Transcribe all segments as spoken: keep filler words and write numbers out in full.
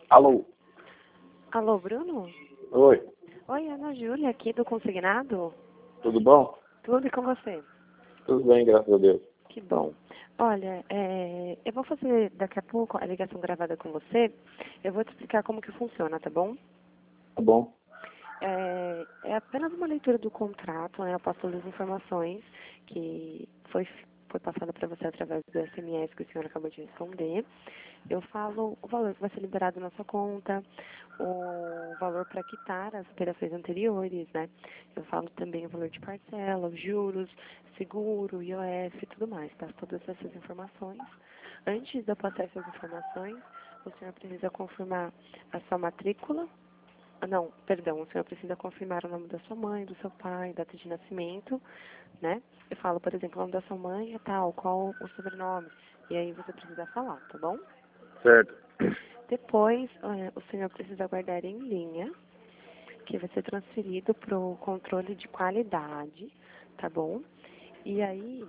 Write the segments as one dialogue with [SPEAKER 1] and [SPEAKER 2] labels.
[SPEAKER 1] Alô?
[SPEAKER 2] Alô, Bruno?
[SPEAKER 1] Oi,
[SPEAKER 2] Oi, Ana Júlia, aqui do Consignado.
[SPEAKER 1] tudo bom?
[SPEAKER 2] Tudo e com você?
[SPEAKER 1] Tudo bem, graças a Deus.
[SPEAKER 2] Que bom. Olha, é, eu vou fazer daqui a pouco a ligação gravada com você. Eu vou te explicar como que funciona, tá bom?
[SPEAKER 1] Tá bom?
[SPEAKER 2] É, é apenas uma leitura do contrato, né? Eu passo todas as informações que foi, foi passada para você através do S M S que o senhor acabou de responder. Eu falo o valor que vai ser liberado na sua conta, o valor para quitar as operações anteriores, né? Eu falo também o valor de parcela, os juros, seguro, I O F e tudo mais, tá? Todas essas informações. Antes de eu passar essas informações, o senhor precisa confirmar a sua matrícula. Ah, não, perdão, o senhor precisa confirmar o nome da sua mãe, do seu pai, data de nascimento, né? Eu falo, por exemplo, o nome da sua mãe é tal, qual o sobrenome. E aí você precisa falar, tá bom?
[SPEAKER 1] Certo.
[SPEAKER 2] Depois, eh, o senhor precisa aguardar em linha, que vai ser transferido para o controle de qualidade, tá bom? E aí,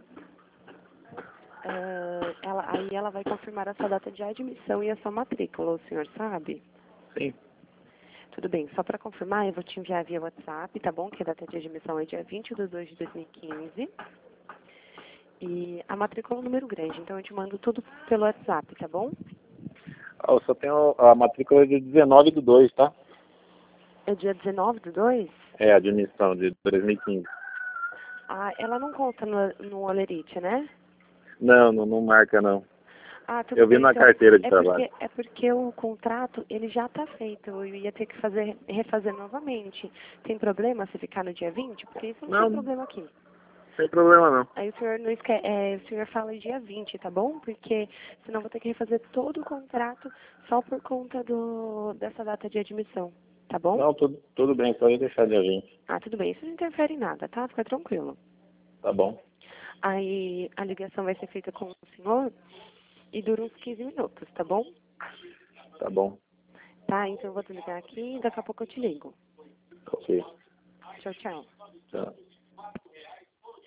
[SPEAKER 2] eh, ela, aí ela vai confirmar a sua data de admissão e a sua matrícula, o senhor sabe?
[SPEAKER 1] Sim.
[SPEAKER 2] Tudo bem, só para confirmar, eu vou te enviar via WhatsApp, tá bom? Que a data de admissão é dia vinte de dois de dois mil e quinze. E a matrícula é um número grande, então eu te mando tudo pelo WhatsApp, tá bom?
[SPEAKER 1] Ah, eu só tenho a matrícula de dezenove do dois, tá?
[SPEAKER 2] É dia dezenove do dois?
[SPEAKER 1] É, a admissão de dois mil e quinze.
[SPEAKER 2] Ah, ela não conta no, no Olerite, né?
[SPEAKER 1] Não, não, não marca não.
[SPEAKER 2] Ah, tudo
[SPEAKER 1] Eu vi
[SPEAKER 2] bem,
[SPEAKER 1] na
[SPEAKER 2] senhor.
[SPEAKER 1] carteira de
[SPEAKER 2] É
[SPEAKER 1] trabalho.
[SPEAKER 2] porque, é porque o contrato, ele já está feito. Eu ia ter que fazer, refazer novamente. Tem problema se ficar no dia vinte? Porque isso não tem
[SPEAKER 1] Não, não
[SPEAKER 2] problema aqui.
[SPEAKER 1] tem problema não.
[SPEAKER 2] Aí o senhor não esquece, é, o senhor fala dia vinte, tá bom? Porque senão eu vou ter que refazer todo o contrato só por conta do, dessa data de admissão, tá bom?
[SPEAKER 1] Não, tudo, tudo bem, pode deixar dia vinte.
[SPEAKER 2] Ah, tudo bem. Isso não interfere em nada, tá? Fica tranquilo.
[SPEAKER 1] Tá bom?
[SPEAKER 2] Aí a ligação vai ser feita com o senhor e dura uns quinze minutos, tá bom?
[SPEAKER 1] Tá bom.
[SPEAKER 2] Tá, então eu vou desligar aqui e daqui a pouco eu te ligo.
[SPEAKER 1] Ok.
[SPEAKER 2] Tchau, tchau.
[SPEAKER 1] Tchau.